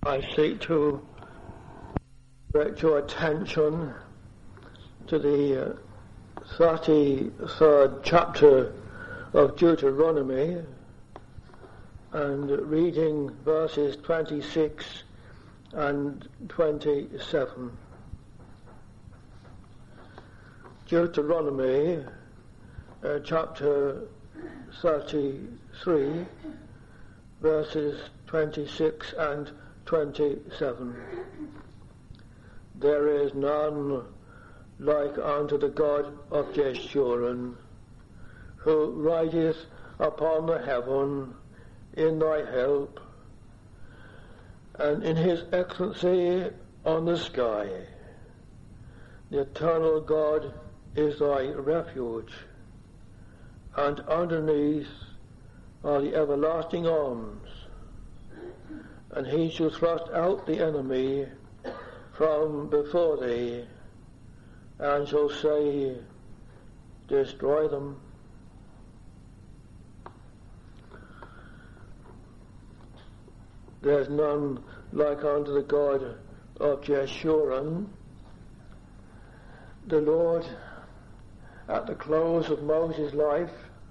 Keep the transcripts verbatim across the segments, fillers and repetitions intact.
I seek to direct your attention to the uh, thirty-third chapter of Deuteronomy and reading verses twenty-six and twenty-seven. Deuteronomy uh, chapter thirty-three, verses twenty-six and twenty-seven. There is none like unto the God of Jeshurun, who rideth upon the heaven in thy help, and in his excellency on the sky. The eternal God is thy refuge, and underneath are the everlasting arms, and he shall thrust out the enemy from before thee, and shall say, destroy them. There is none like unto the God of Jeshurun. The Lord, at the close of Moses' life,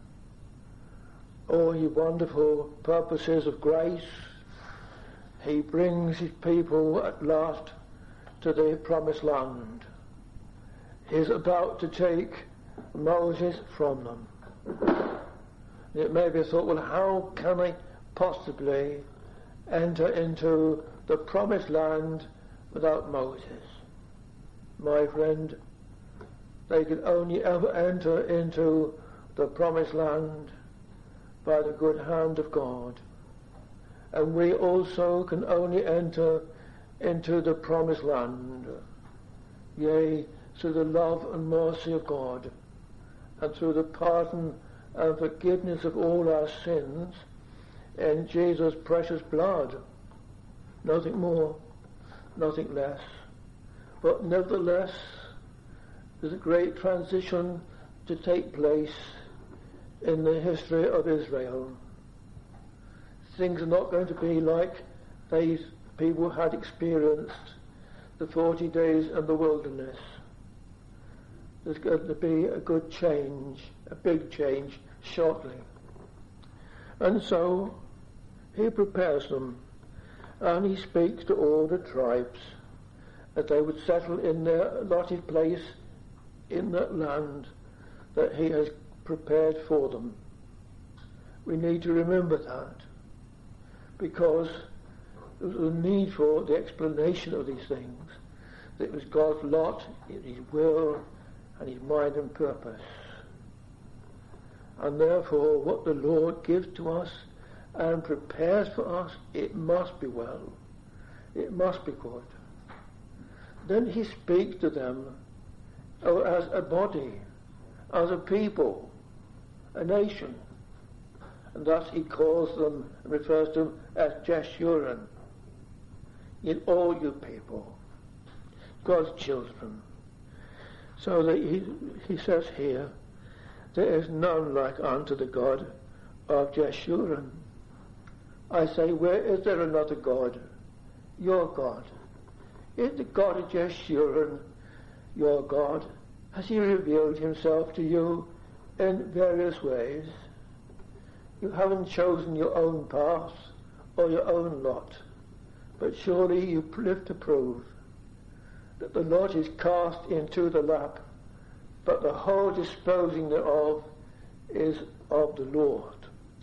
all ye wonderful purposes of grace, he brings his people at last to the promised land. He is about to take Moses from them. It may be thought, well, how can they possibly enter into the promised land without Moses? My friend, they could only ever enter into the promised land by the good hand of God. And we also can only enter into the promised land, yea, through the love and mercy of God, and through the pardon and forgiveness of all our sins in Jesus' precious blood. Nothing more, nothing less. But nevertheless, there's a great transition to take place in the history of Israel. Things are not going to be like these people had experienced the forty days in the wilderness. There's going to be a good change, a big change, shortly. And so he prepares them, and he speaks to all the tribes that they would settle in their allotted place in that land that he has prepared for them. We need to remember that, because there was a need for the explanation of these things. That it was God's lot, his will, and his mind and purpose. And therefore, what the Lord gives to us and prepares for us, it must be well. It must be good. Then he speaks to them oh, as a body, as a people, a nation. And thus he calls them, refers to them as Jeshurun. In all you people, God's children. So that he, he says here, there is none like unto the God of Jeshurun. I say, where is there another God? Your God. Is the God of Jeshurun your God? Has he revealed himself to you in various ways? You haven't chosen your own path or your own lot, but surely you live to prove that the lot is cast into the lap, but the whole disposing thereof is of the Lord.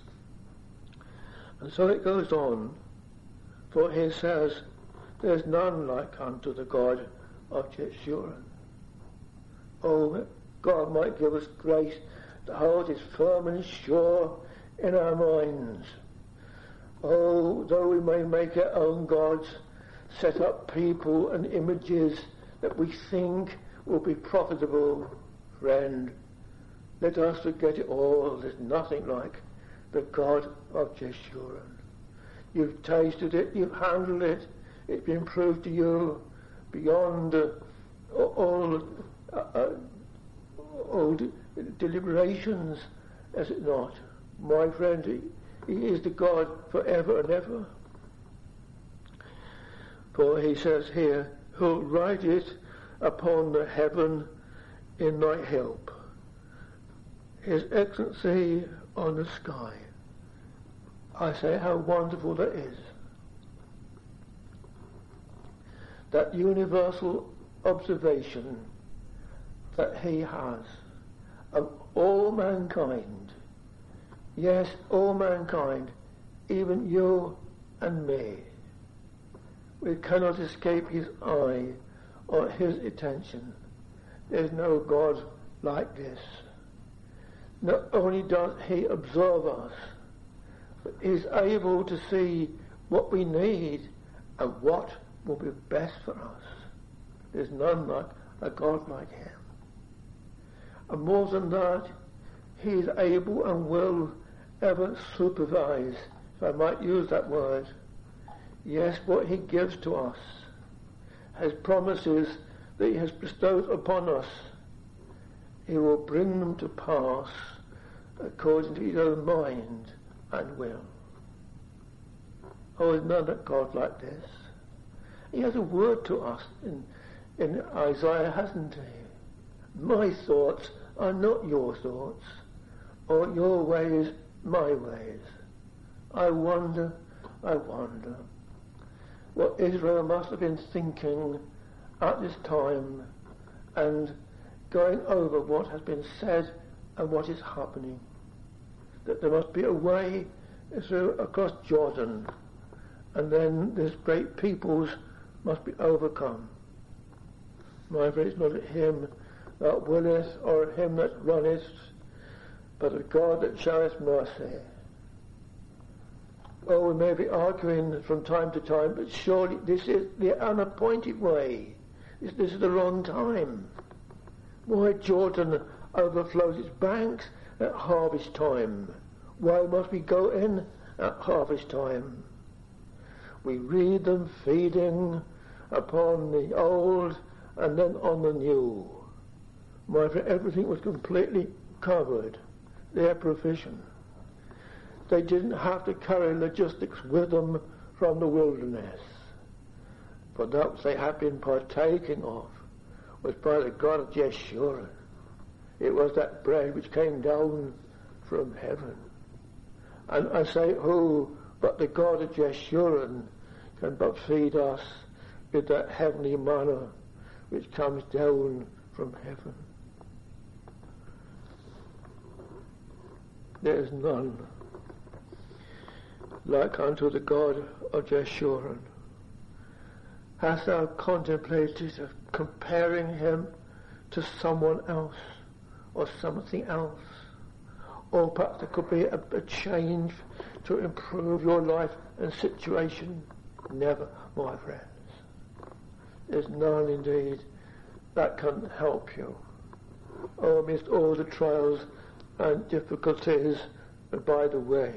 And so it goes on, for he says, there's none like unto the God of Jeshurun. Oh, God might give us grace to hold it firm and sure in our minds. Oh, though we may make our own gods, set up people and images that we think will be profitable, friend, let us forget it all. There's nothing like the God of Jeshurun. You've tasted it, you've handled it, it's been proved to you beyond uh, all, uh, uh, all de- deliberations, is it not? My friend, he, he is the God forever and ever. For he says here, who'll write it upon the heaven in thy help, his excellency on the sky. I say how wonderful that is. That universal observation that he has of all mankind, yes, all mankind, even you and me. We cannot escape his eye or his attention. There's no God like this. Not only does he observe us, but he's able to see what we need and what will be best for us. There's none like a God like him. And more than that, he is able and will ever supervise, if I might use that word, yes, what he gives to us, his promises that he has bestowed upon us, he will bring them to pass according to his own mind and will. Oh, there's none of God like this. He has a word to us in, in Isaiah, hasn't he? My thoughts are not your thoughts, or your ways my ways. I wonder, I wonder what Israel must have been thinking at this time and going over what has been said and what is happening. That there must be a way through across Jordan, and then this great peoples must be overcome. My friend, it's not a him that willeth or a him that runneth, but a God that showeth mercy. Oh, we may be arguing from time to time, but surely this is the unappointed way. This, this is the wrong time. Why Jordan overflows its banks at harvest time? Why must we go in at harvest time? We read them feeding upon the old and then on the new. My friend, everything was completely covered, their provision. They didn't have to carry logistics with them from the wilderness. For that which they had been partaking of was by the God of Jeshurun. It was that bread which came down from heaven. And I say, who but the God of Jeshurun can but feed us with that heavenly manna which comes down from heaven? There is none like unto the God of Jeshurun. Hast thou contemplated of comparing him to someone else or something else? Or perhaps there could be a, a change to improve your life and situation? Never, my friends. There's none indeed that can help you. Oh, amidst all the trials and difficulties by the way.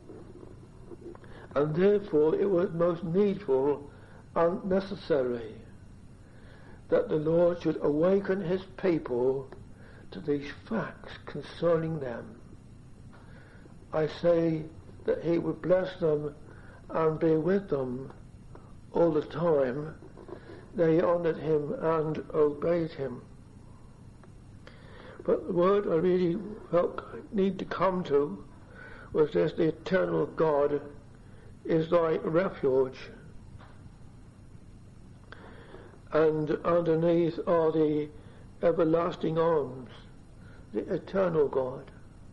And therefore it was most needful and necessary that the Lord should awaken his people to these facts concerning them. I say that he would bless them and be with them all the time they honoured him and obeyed him. But the word I really felt I need to come to was this: the eternal God is thy refuge. And underneath are the everlasting arms, the eternal God.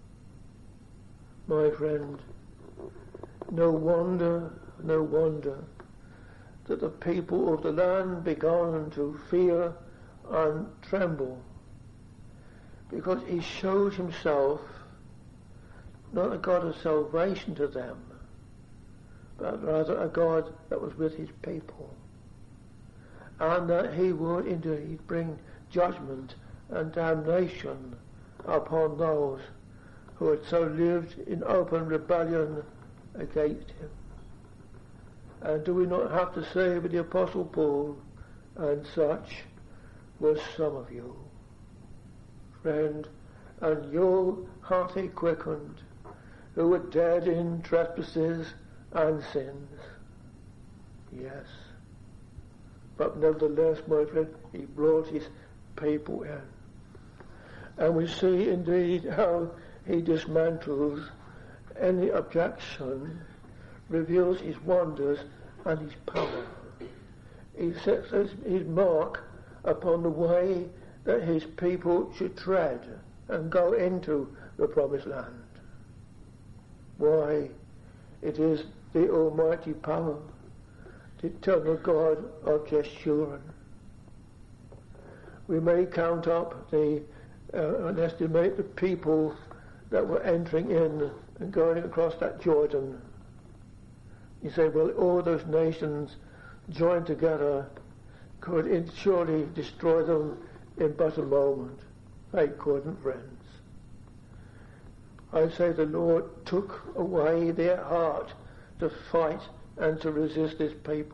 My friend, no wonder, no wonder that the people of the land began to fear and tremble, because he showed himself not a God of salvation to them, but rather a God that was with his people, and that he would indeed bring judgment and damnation upon those who had so lived in open rebellion against him. And do we not have to say with the Apostle Paul, and such were some of you, friend, and your heart he quickened, who were dead in trespasses and sins. Yes, but nevertheless, my friend, he brought his people in. And we see indeed how he dismantles any objection, reveals his wonders and his power. He sets his, his mark upon the way that his people should tread and go into the promised land. Why? It is the almighty power, the eternal God of Jeshurun. We may count up the uh, and estimate the people that were entering in and going across that Jordan. You say, well, all those nations joined together could surely destroy them in but a moment. They couldn't, friends. I say the Lord took away their heart to fight and to resist his people.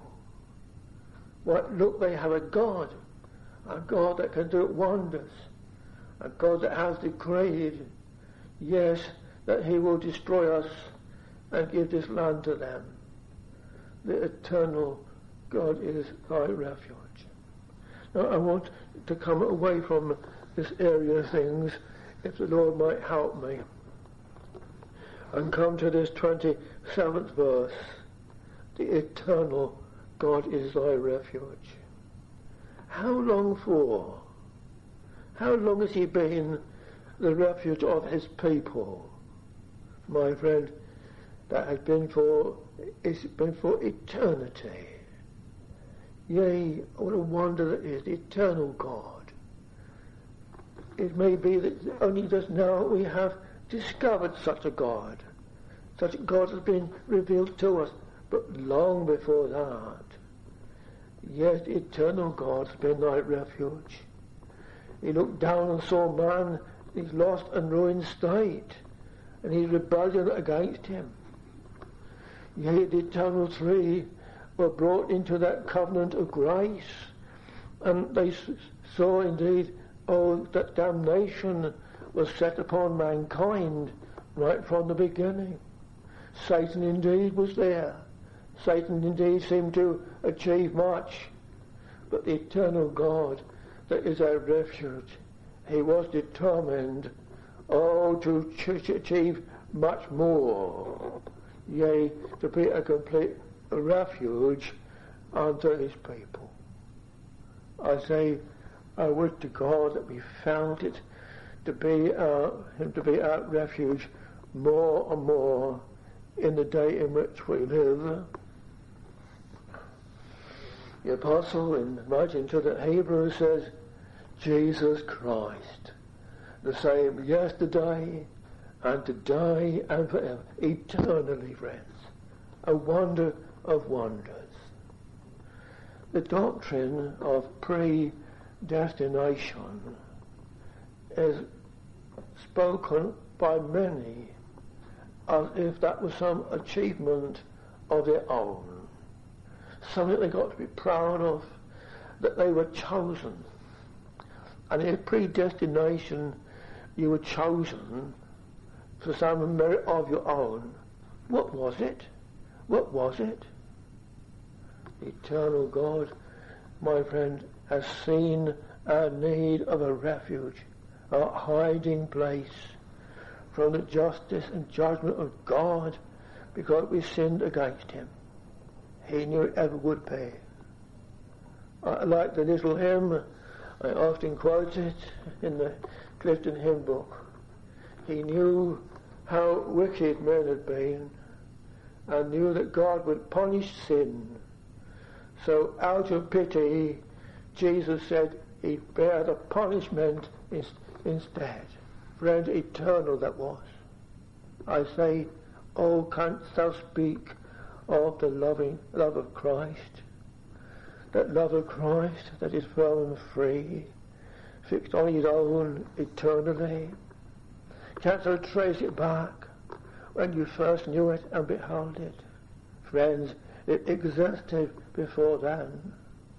What, look, they have a God, a God that can do wonders, a God that has decreed, yes, that he will destroy us and give this land to them. The eternal God is thy refuge. Now I want to come away from this area of things, if the Lord might help me, and come to this twenty-seventh verse. The eternal God is thy refuge. How long for? How long has he been the refuge of his people? My friend, that has been for, it's been for eternity. Yea, what a wonder that is, the eternal God. It may be that only just now we have discovered such a God. Such a God has been revealed to us, but long before that. Yes, the eternal God has been thy refuge. He looked down and saw man in his lost and ruined state, and his rebellion against him. Yea, the eternal three were brought into that covenant of grace, and they saw indeed, oh, that damnation was set upon mankind right from the beginning. Satan indeed was there. Satan indeed seemed to achieve much, but the eternal God that is our refuge, he was determined, oh, to ch- achieve much more, yea, to be a complete refuge unto his people. I say, I would to God that we found it to be our, him to be our refuge more and more in the day in which we live. The apostle, in writing to the Hebrews, says, Jesus Christ, the same yesterday and today and forever, eternally, friends, a wonder of wonders. The doctrine of predestination is spoken by many as if that was some achievement of their own, something they got to be proud of, that they were chosen. And in predestination you were chosen for some merit of your own. What was it? What was it? The eternal God, my friend, has seen our need of a refuge, a hiding place from the justice and judgment of God, because we sinned against him. He knew it ever would be. I like the little hymn, I often quote it in the Clifton hymn book. He knew how wicked men had been, and knew that God would punish sin. So out of pity, Jesus said he'd bear the punishment in, instead. Friend, eternal that was. I say, oh, canst thou speak of the loving love of Christ? That love of Christ that is firm and free, fixed on his own eternally. Canst thou trace it back when you first knew it and beheld it? Friends, it existed before then.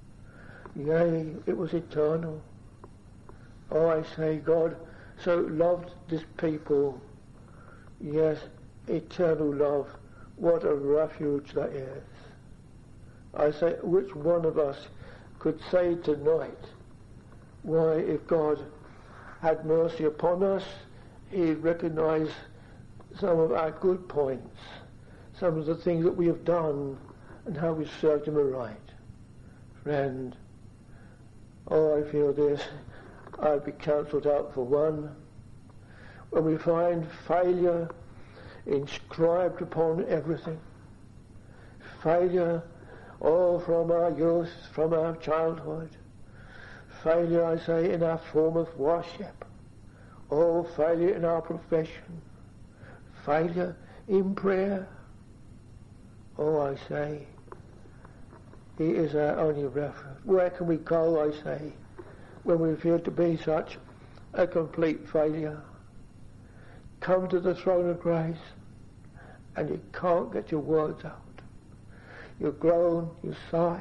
Yea, it was eternal. Oh, I say, God so loved this people. Yes, eternal love. What a refuge that is. I say, which one of us could say tonight, why, if God had mercy upon us, he'd recognise some of our good points, some of the things that we have done and how we served him aright. Friend, oh, I feel this, I'd be cancelled out for one. When we find failure inscribed upon everything, failure all from our youth, from our childhood, failure, I say, in our form of worship, all failure in our profession, failure in prayer. Oh, I say, he is our only refuge. Where can we go, I say, when we feel to be such a complete failure? Come to the throne of grace, and you can't get your words out. You groan, you sigh.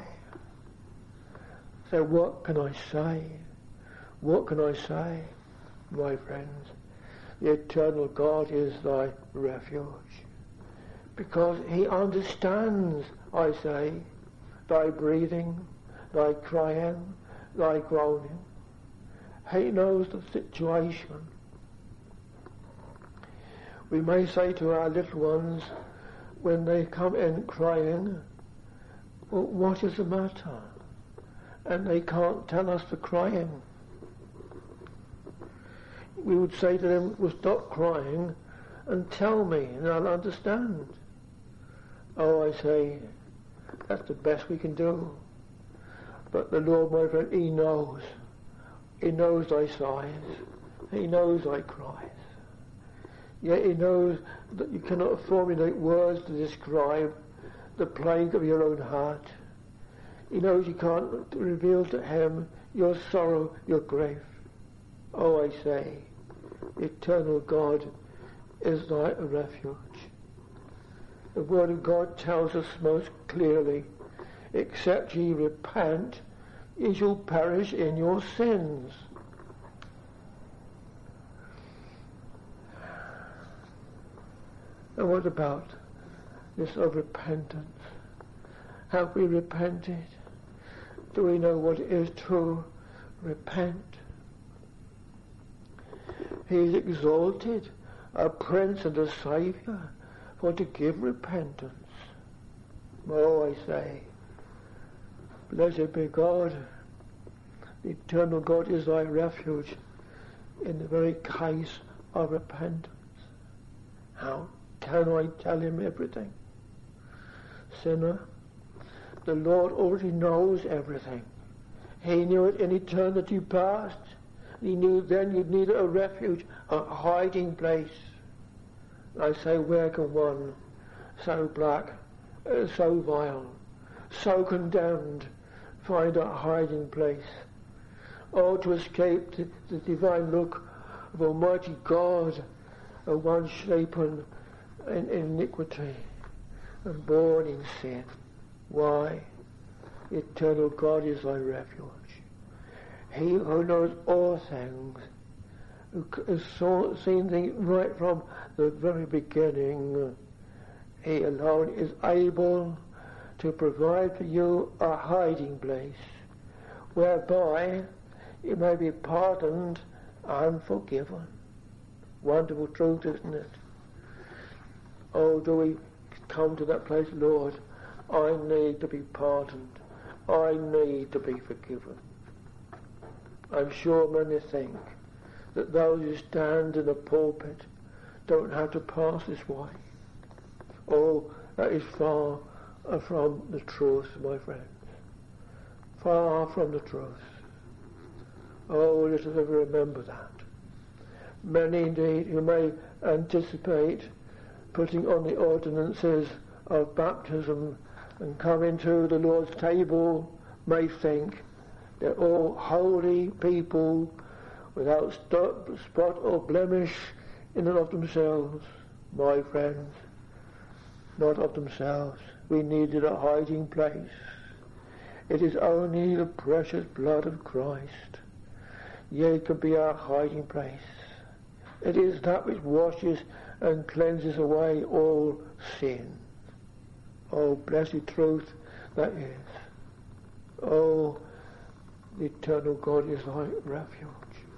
So what can I say? What can I say, my friends? The eternal God is thy refuge. Because he understands, I say, thy breathing, thy crying, thy groaning. He knows the situation. We may say to our little ones, when they come in crying, well, what is the matter? And they can't tell us for crying. We would say to them, well, stop crying and tell me, and I'll understand. Oh, I say, that's the best we can do. But the Lord, my friend, he knows. He knows thy sighs. He knows thy cries. Yet he knows that you cannot formulate words to describe the plague of your own heart. He knows you can't reveal to him your sorrow, your grief. Oh, I say, eternal God is thy refuge. The Word of God tells us most clearly, except ye repent, ye shall perish in your sins. And what about this of repentance? Have we repented? Do we know what it is to repent? He is exalted, a Prince and a Saviour, for to give repentance. Oh, I say, blessed be God. The eternal God is thy refuge in the very case of repentance. How can I tell him everything? Sinner, the Lord already knows everything. He knew it in eternity past. He knew then you'd need a refuge, a hiding place. I say, where can one so black, uh, so vile, so condemned find a hiding place? Oh, to escape the, the divine look of Almighty God, a one shapen in iniquity and born in sin. Why? Eternal God is thy refuge. He who knows all things, who has saw, seen things right from the very beginning, he alone is able to provide for you a hiding place whereby you may be pardoned and forgiven. Wonderful truth, isn't it? Oh, do we come to that place, Lord? I need to be pardoned. I need to be forgiven. I'm sure many think that those who stand in a pulpit don't have to pass this way. Oh, that is far from the truth, my friends. Far from the truth. Oh, let us ever remember that. Many indeed who may anticipate putting on the ordinances of baptism and come into the Lord's table may think they're all holy people without spot or blemish in and of themselves. My friends, not of themselves. We needed a hiding place. It is only the precious blood of Christ. Yea, it can be our hiding place. It is that which washes and cleanses away all sin. Oh, blessed truth that is. Oh, the eternal God is thy refuge.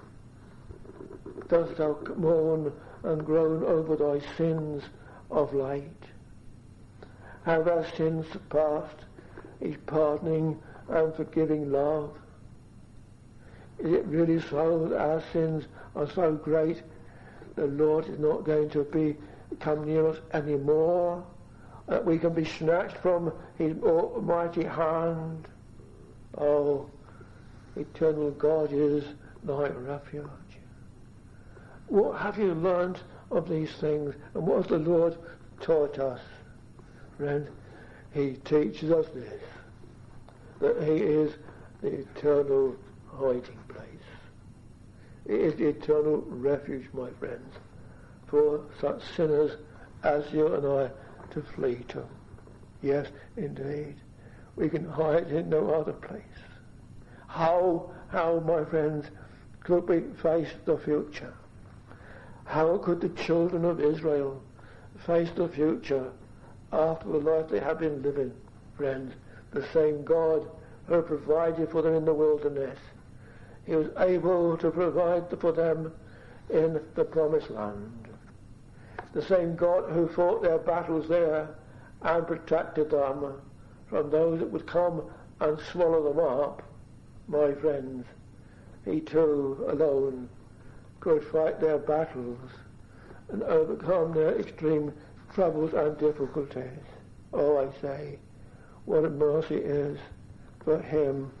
Dost thou mourn and groan over thy sins of late? Have our sins surpassed his pardoning and forgiving love? Is it really so that our sins are so great the Lord is not going to be come near us anymore, that we can be snatched from his almighty hand? Oh, eternal God is thy refuge. What have you learned of these things, and what has the Lord taught us? Friend, he teaches us this, that he is the eternal hiding place. It is the eternal refuge, my friends, for such sinners as you and I to flee to. Yes, indeed, we can hide in no other place. How, how, my friends, could we face the future? How could the children of Israel face the future after the life they have been living? Friends, the same God who provided for them in the wilderness, he was able to provide for them in the promised land. The same God who fought their battles there and protected them from those that would come and swallow them up, my friends, he too alone could fight their battles and overcome their extreme troubles and difficulties. Oh, I say, what a mercy is for him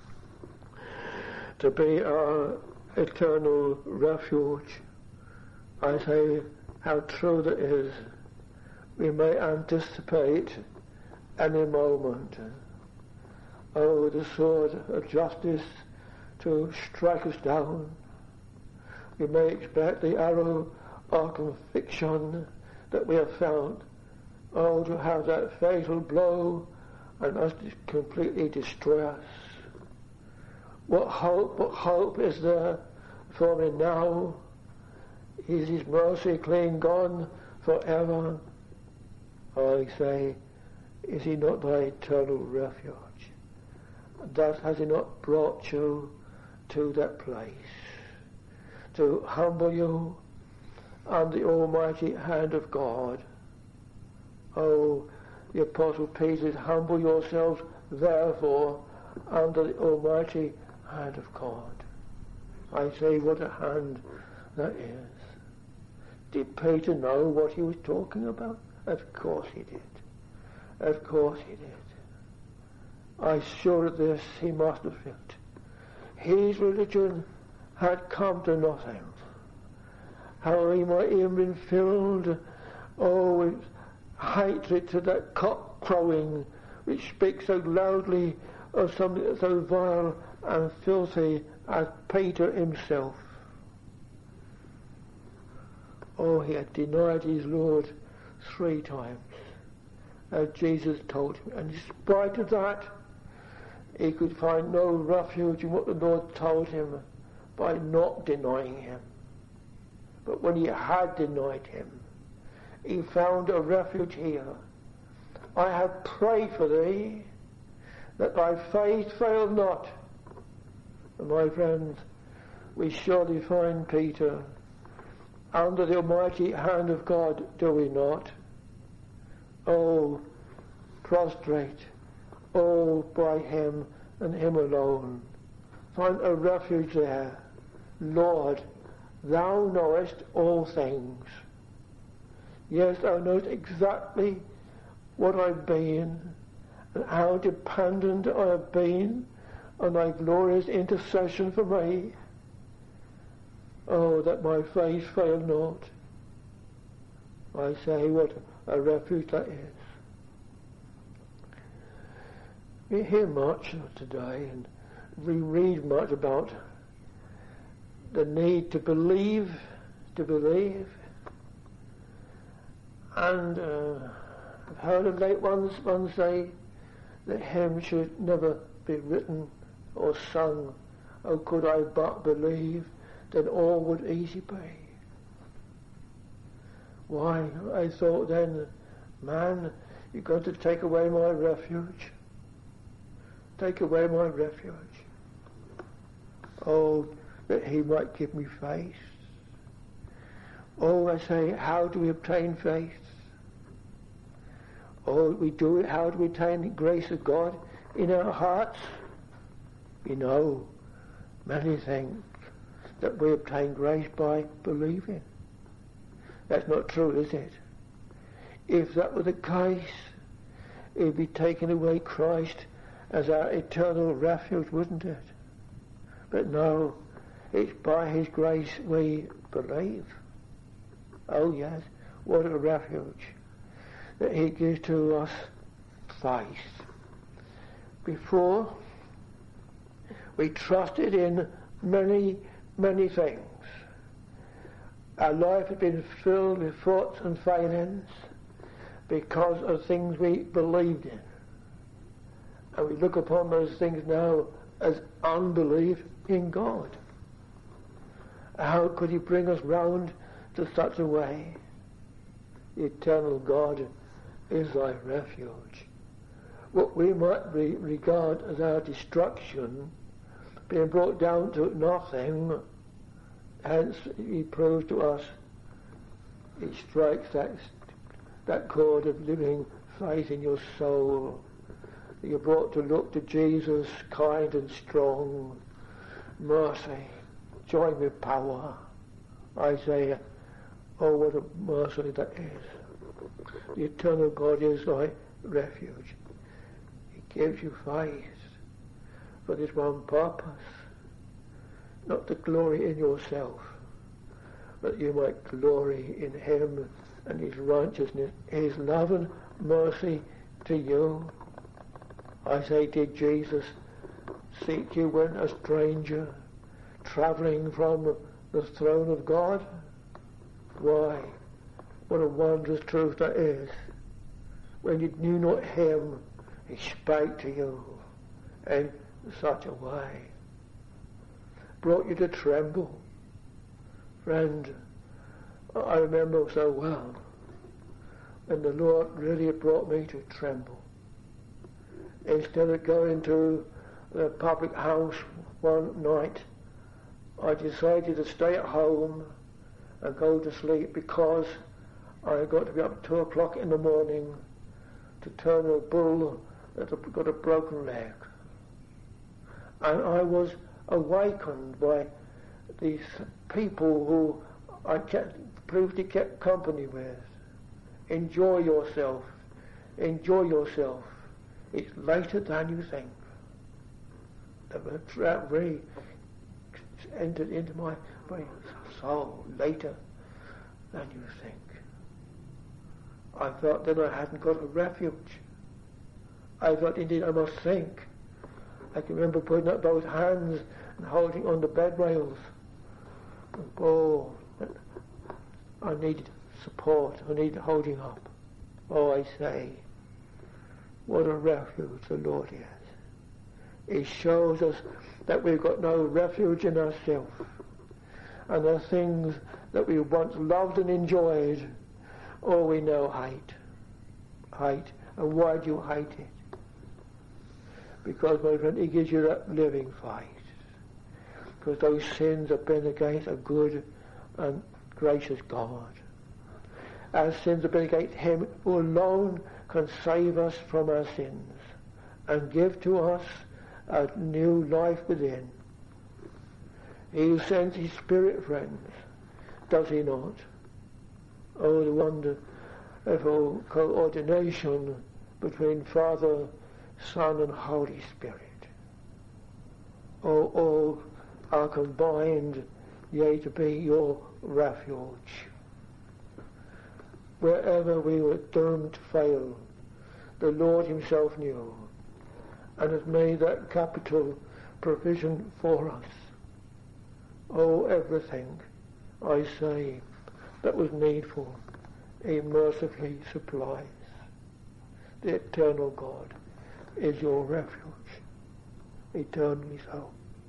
to be our eternal refuge. I say, how true that is. We may anticipate any moment, oh, the sword of justice to strike us down. We may expect the arrow of conviction that we have found, oh, to have that fatal blow and us completely destroy us. What hope, what hope is there for me now? Is his mercy clean gone forever? I say, is he not thy eternal refuge? Thus has he not brought you to that place, to humble you under the almighty hand of God? Oh, the Apostle Peter says, humble yourselves therefore under the almighty hand of God. I say, what a hand that is. Did Peter know what he was talking about? Of course he did. Of course he did. I'm sure of this he must have felt. His religion had come to nothing. How he might even been filled, oh, with hatred to that cock crowing which speaks so loudly of something so vile and filthy as Peter himself. Oh, he had denied his Lord three times, as Jesus told him, and in spite of that, he could find no refuge in what the Lord told him by not denying him. But when he had denied him, he found a refuge here. I have prayed for thee, that thy faith fail not. And my friends, we surely find Peter under the almighty hand of God, do we not? Oh, prostrate, oh, by him and him alone. Find a refuge there. Lord, thou knowest all things. Yes, thou knowest exactly what I've been and how dependent I have been on thy glorious intercession for me. Oh, that my faith fail not. I say, what a refuge that is. We hear much today and we read much about the need to believe, to believe. And uh, I've heard of late ones, ones say that hymns should never be written or sung. Oh, could I but believe, then all would easy be. Why, I thought then, man, you're going to take away my refuge. Take away my refuge. Oh, that he might give me faith. Oh, I say, how do we obtain faith? Oh, we do it, how do we obtain the grace of God in our hearts? You know, many think that we obtain grace by believing. That's not true, is it? If that were the case, it would be taking away Christ as our eternal refuge, wouldn't it? But no, it's by his grace we believe. Oh yes, what a refuge that he gives to us faith. Before, we trusted in many, many things. Our life had been filled with faults and failings because of things we believed in. And we look upon those things now as unbelief in God. How could he bring us round to such a way? The eternal God is thy refuge. What we might re- regard as our destruction, being brought down to nothing, hence he proves to us, he strikes that, that chord of living faith in your soul. You're brought to look to Jesus, kind and strong, mercy, joined with power. Isaiah, oh what a mercy that is. The eternal God is thy refuge. He gives you faith for this one purpose, not to glory in yourself, but you might glory in him and his righteousness, his love and mercy to you. I say, did Jesus seek you when a stranger, travelling from the throne of God? Why, what a wondrous truth that is. When you knew not him, he spake to you in such a way. Brought you to tremble. Friend, I remember so well when the Lord really brought me to tremble. Instead of going to the public house one night, I decided to stay at home and go to sleep because I got to be up at two o'clock in the morning to turn a bull that had got a broken leg. And I was awakened by these people who I kept, briefly kept company with. Enjoy yourself. Enjoy yourself. It's later than you think. That really entered into my, my soul later than you think. I thought then I hadn't got a refuge. I thought indeed I must think. I can remember putting up both hands and holding on the bed rails. And oh, I needed support. I needed holding up. Oh, I say, what a refuge the Lord is. He shows us that we've got no refuge in ourselves. And the things that we once loved and enjoyed, oh, we now hate. Hate. And why do you hate it? Because, my friend, he gives you that living faith. Because those sins have been against a good and gracious God. Our sins have been against him who alone can save us from our sins and give to us a new life within. He who sends his Spirit, friends, does he not? Oh, the wonderful coordination between Father, Son and Holy Spirit. Oh, all are combined, yea, to be your refuge. Wherever we were doomed to fail, the Lord himself knew and has made that capital provision for us. Oh, everything, I say, that was needful, he mercifully supplies. The eternal God is your refuge, eternally so.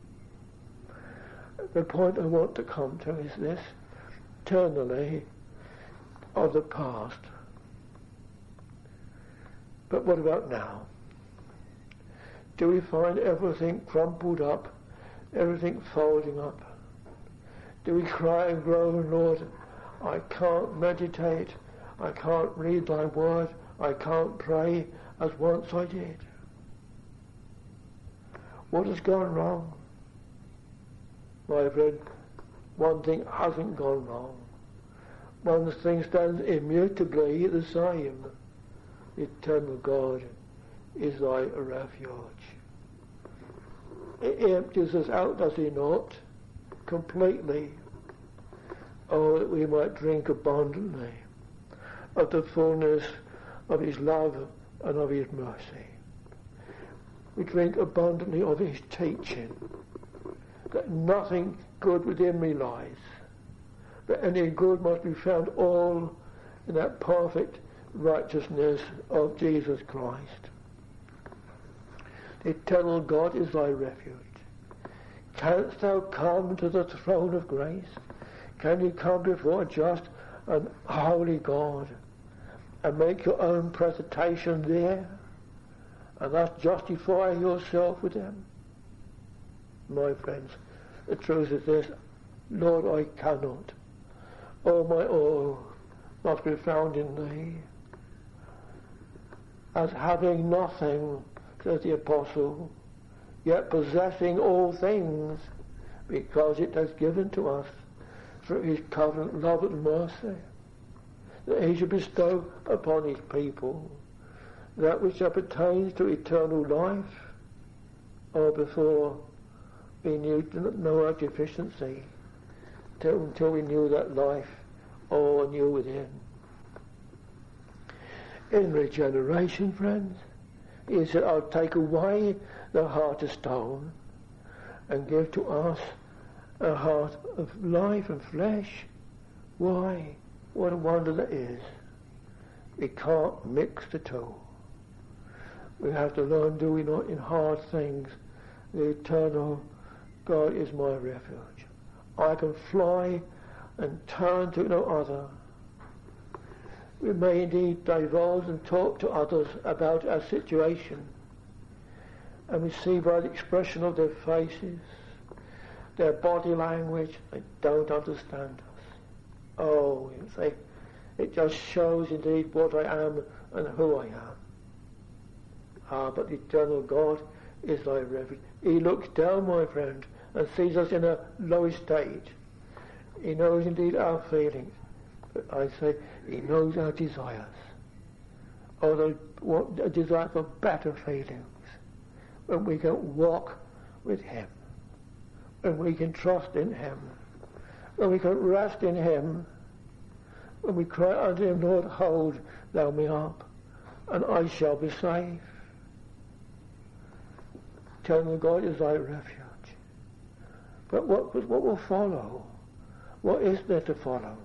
The point I want to come to is this: eternally of the past. But what about now? Do we find everything crumpled up everything folding up? Do we cry and groan, Lord, I can't meditate, I can't read thy word, I can't pray as once I did? What has gone wrong? My friend, one thing hasn't gone wrong. One thing stands immutably the same. The eternal God is thy refuge. He empties us out, does he not? Completely. Oh, that we might drink abundantly of the fullness of his love and of his mercy. We drink abundantly of his teaching, that nothing good within me lies, but any good must be found all in that perfect righteousness of Jesus Christ. The eternal God is thy refuge. Canst thou come to the throne of grace? Can you come before a just and holy God and make your own presentation there and thus justify yourself with him? My friends, the truth is this: Lord, I cannot. All my all must be found in thee. As having nothing, says the apostle, yet possessing all things, because it has given to us through his covenant love and mercy, that he should bestow upon his people that which appertains to eternal life, or before we knew no our deficiency, till, until we knew that life all anew within. In regeneration, friends, he said, I'll take away the heart of stone and give to us a heart of life and flesh. Why? What a wonder that is. We can't mix the two. We have to learn, do we not, in hard things, the eternal God is my refuge. I can fly and turn to no other. We may indeed divulge and talk to others about our situation, and we see by the expression of their faces, their body language, they don't understand us. Oh, they, it just shows indeed what I am and who I am. Ah, but the eternal God is thy refuge. He looks down, my friend, and sees us in a low estate. He knows indeed our feelings. But I say, he knows our desires. Although what a desire for better feelings. When we can walk with him. When we can trust in him. When we can rest in him. When we cry unto him, Lord, hold thou me up, and I shall be safe. Eternal God is thy refuge. But what, what will follow? What is there to follow?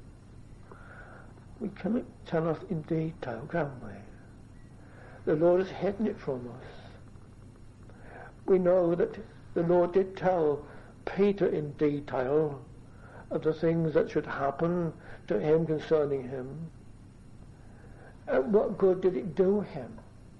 We cannot tell us in detail, can we? The Lord has hidden it from us. We know that the Lord did tell Peter in detail of the things that should happen to him concerning him. And what good did it do him?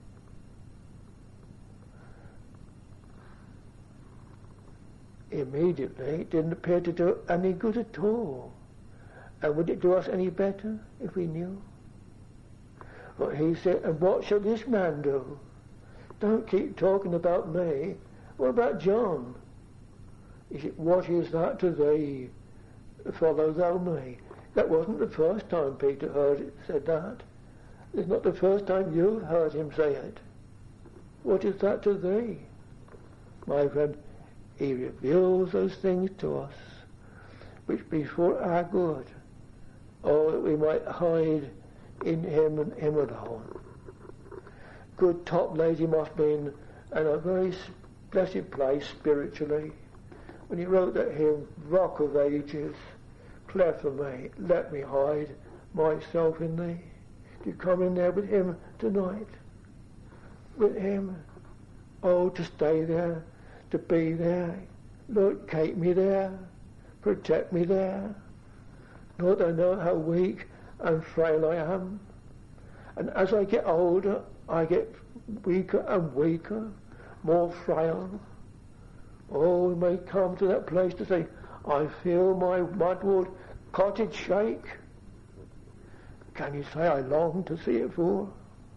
Immediately, it didn't appear to do any good at all. And would it do us any better if we knew? But he said, and what shall this man do? Don't keep talking about me. What about John? He said, what is that to thee? Follow thou me. That wasn't the first time Peter heard it, said that. It's not the first time you've heard him say it. What is that to thee? My friend, he reveals those things to us, which be for our good, or that we might hide in him and him alone. Good top lady must be in, in a very blessed place spiritually. When he wrote that hymn, Rock of Ages, cleft for me, let me hide myself in thee. Do you come in there with him tonight? With him? Oh, to stay there, to be there. Lord, keep me there, protect me there. Lord, I know how weak and frail I am. And as I get older, I get weaker and weaker, more frail. Oh, we may come to that place to say, I feel my mudwood cottage shake. Can you say I long to see it fall?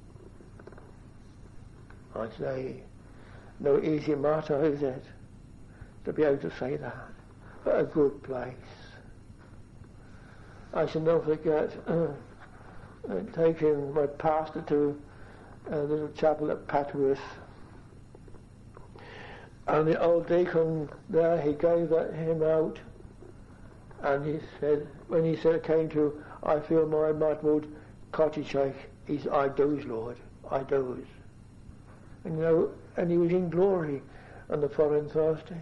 I say, no easy matter, is it, to be able to say that. But a good place. I shall never forget uh, uh, taking my pastor to a little chapel at Patworth. And the old deacon there, he gave that hymn out, and he said, when he said, came to, I feel my mudwood cottage shake, he said, I doze, Lord, I doze. And you know, and he was in glory on the following Thursday.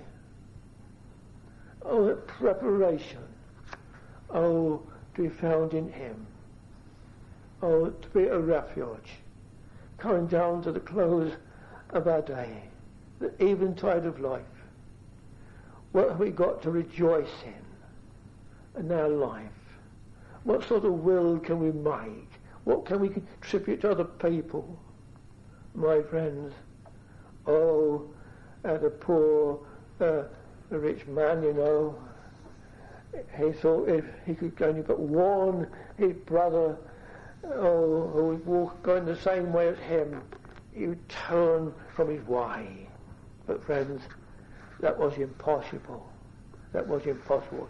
Oh, that preparation. Oh, to be found in him. Oh, to be a refuge. Coming down to the close of our day, the eventide of life. What have we got to rejoice in in our life? What sort of will can we make? What can we contribute to other people? My friends, oh, uh, the poor, uh, the rich man, you know, he thought if he could only but warn his brother, oh, who was walk, going the same way as him, he would turn from his way. But friends, that was impossible. That was impossible.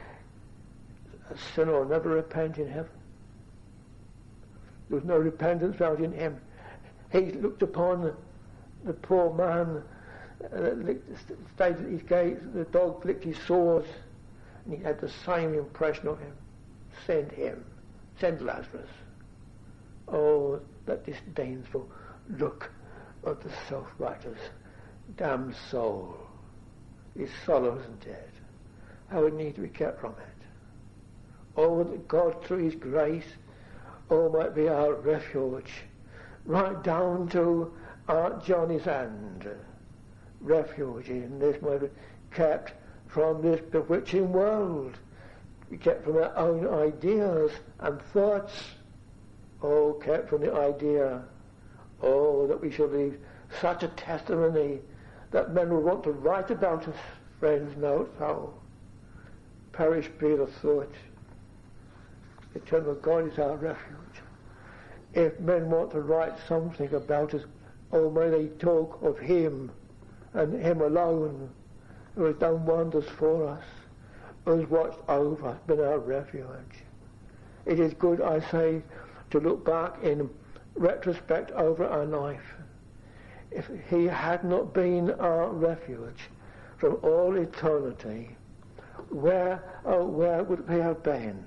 A sinner will never repent in heaven. There was no repentance found in him. He looked upon the, the poor man that licked, stayed at his gate, the dog flicked his sores, and he had the same impression of him. Send him. Send Lazarus. Oh, that disdainful look of the self-righteous, damned soul. His sorrows and dead. How it needs to be kept from it. Oh, that God, through his grace, oh, might be our refuge, right down to Aunt Johnny's hand. Refuge in this might be kept from this bewitching world, be kept from our own ideas and thoughts. Oh, kept from the idea, oh, that we shall leave such a testimony that men will want to write about us. Friends, note how perish be the thought. Eternal God is our refuge. If men want to write something about us, oh, may they talk of him and him alone, who has done wonders for us, who has watched over us, been our refuge. It is good, I say, to look back in retrospect over our life. If he had not been our refuge from all eternity, where, oh, where would we have been?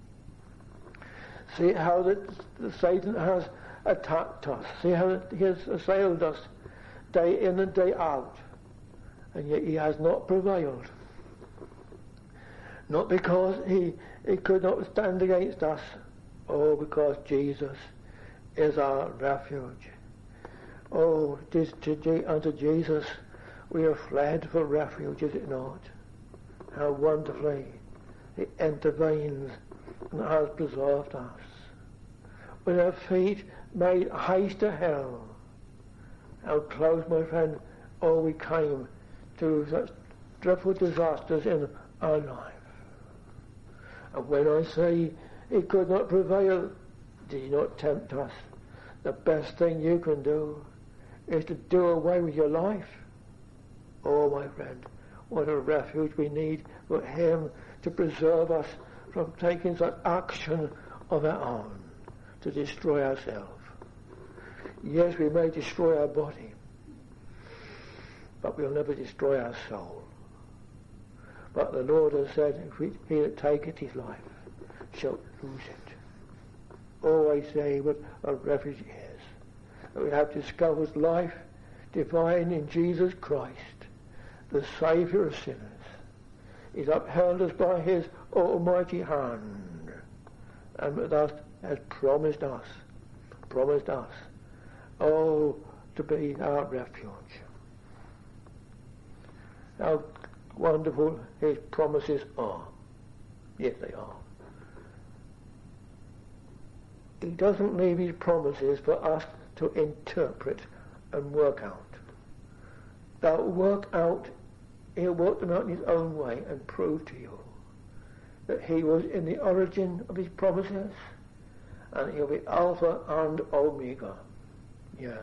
See how the, the Satan has attacked us. See how he has assailed us day in and day out. And yet he has not prevailed. Not because he, he could not stand against us. Oh, because Jesus is our refuge. Oh, it is to, unto Jesus we have fled for refuge, is it not? How wonderfully he intervenes and has preserved us. When our feet made haste to hell, how close, my friend, oh, we came to such dreadful disasters in our life. And when I say he could not prevail, did he not tempt us? The best thing you can do is to do away with your life. Oh, my friend, what a refuge we need for him to preserve us from taking such action of our own to destroy ourselves. Yes, we may destroy our body, but we'll never destroy our soul. But the Lord has said, if we, he that taketh his life shall lose it. Oh, I say what a refuge is. That we have discovered life divine in Jesus Christ, the Saviour of sinners. He's upheld us by his almighty hand, and thus has promised us, promised us, oh, to be our refuge. How wonderful his promises are. Yes, they are. He doesn't leave his promises for us to interpret and work out. Thou work out he'll work them out in his own way and prove to you that he was in the origin of his promises, and he'll be Alpha and Omega. Yes.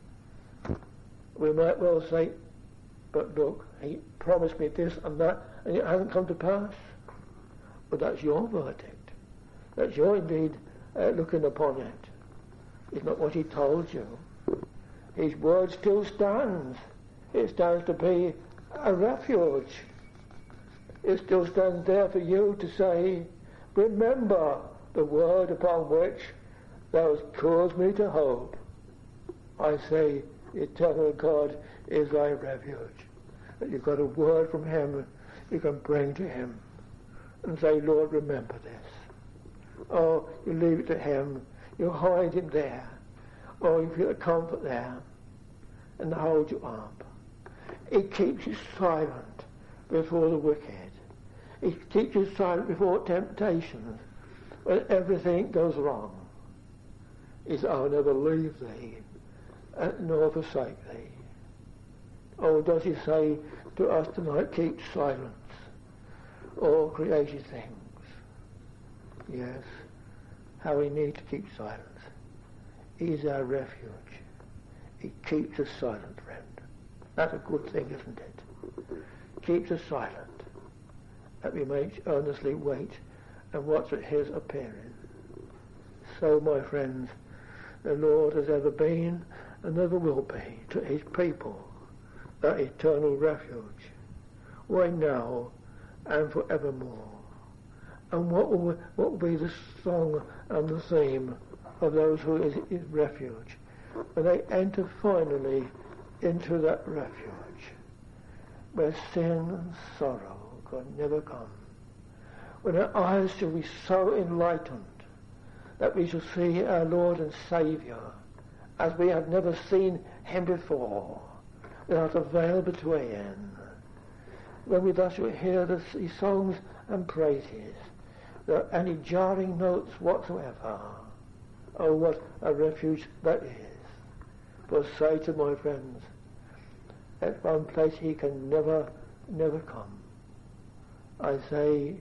We might well say, but look, he promised me this and that, and it hasn't come to pass. But that's your verdict. That's your indeed uh, looking upon it. It's not what he told you. His word still stands. It stands to be a refuge. It still stands there for you to say, remember the word upon which thou hast caused me to hope. I say, eternal God is thy refuge. That you've got a word from him you can bring to him and say, Lord, remember this. Oh, you leave it to him. You hide him there. Oh, you feel the comfort there and hold you up. He keeps you silent before the wicked. He keeps you silent before temptations. When everything goes wrong, he says, I'll never leave thee, nor forsake thee. Oh, does he say to us tonight, keep silence, all created things? Yes, how we need to keep silence. He's our refuge. He keeps us silent, friend. That's a good thing, isn't it? Keeps us silent, that we may earnestly wait and watch for his appearing. So, my friends, the Lord has ever been and never will be to his people that eternal refuge. Why now and forevermore? And what will, what will be the song and the theme of those who is his refuge when they enter finally into that refuge where sin and sorrow can never come? When our eyes shall be so enlightened that we shall see our Lord and Saviour as we have never seen him before, without a veil between. When we thus shall hear the songs and praises, without any jarring notes whatsoever, oh, what a refuge that is. For Satan, my friends, at one place he can never, never come. I say,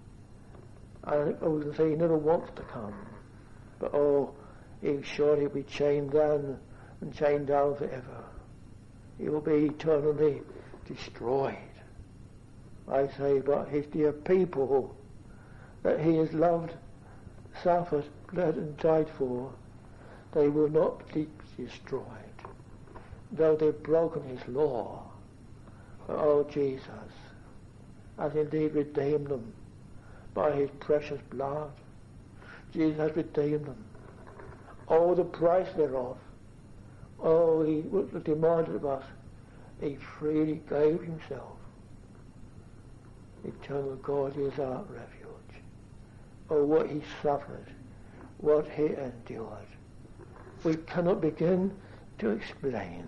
I would say he never wants to come, but oh, he'll surely be chained down and chained down forever. He will be eternally destroyed. I say, but his dear people that he has loved, suffered, bled and died for, they will not be destroyed, though they've broken his law. But, oh, Jesus has indeed redeemed them by his precious blood. Jesus has redeemed them. Oh, the price thereof. Oh, he demanded of us. He freely gave himself. Eternal God is our refuge. Oh, what he suffered, what he endured. We cannot begin to explain.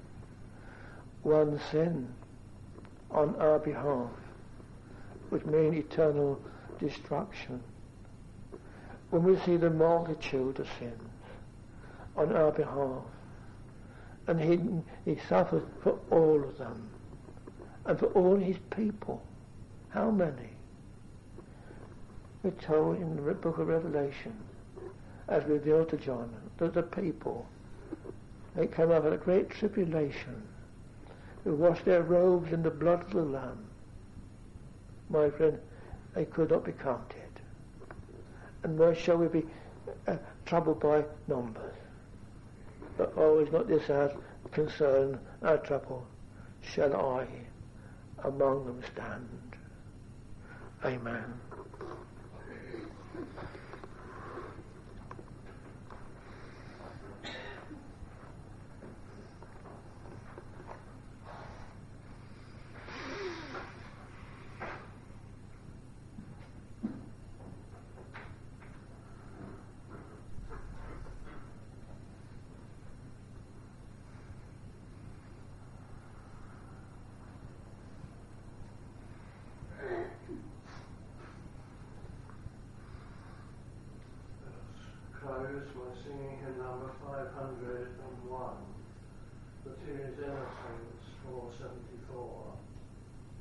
One sin on our behalf would mean eternal destruction. When we see the multitude of sins on our behalf, and he, he suffered for all of them, and for all his people. How many? We're told in the book of Revelation, as revealed to John, that the people, they came out of a great tribulation, who washed their robes in the blood of the Lamb. My friend, they could not be counted. And why shall we be uh, troubled by numbers? But oh, is not this our concern, our trouble? Shall I among them stand? Amen. We're singing hymn number five hundred one. The tune is Innocence, four seventy-four.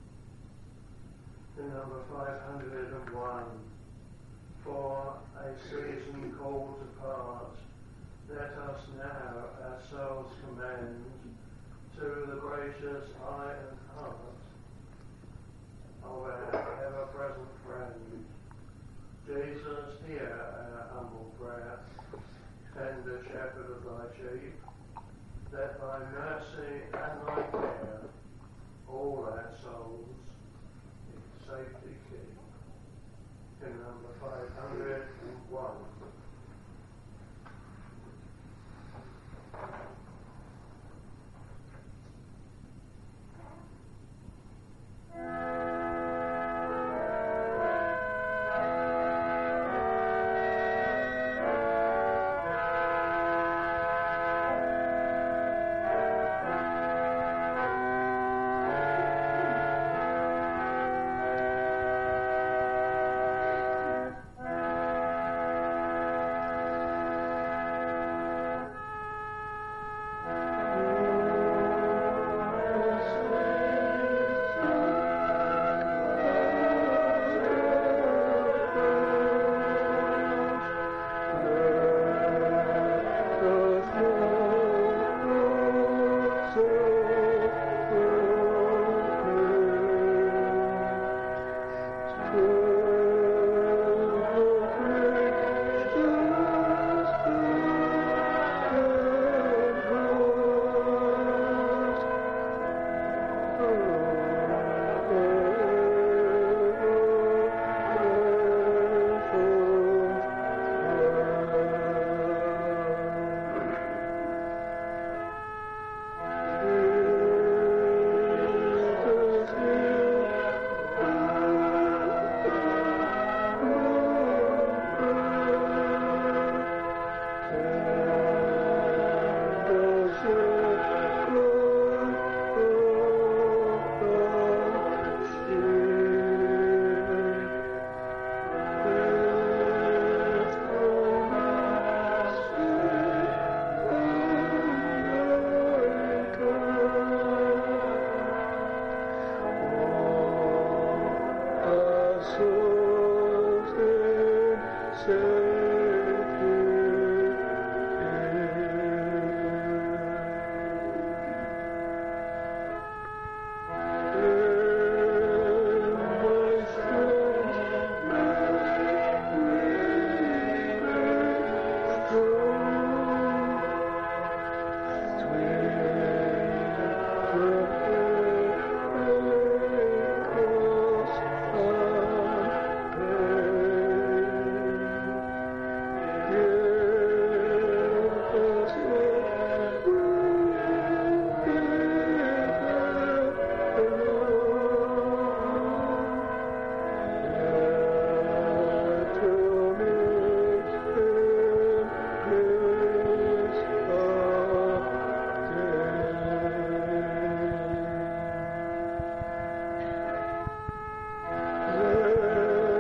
In number five hundred one, for a season called apart, let us now ourselves commend to the gracious eye and heart of our ever-present friend. Jesus, hear our humble prayer, tender shepherd of thy sheep, let thy mercy and thy care all our souls in safety keep. In number five hundred one.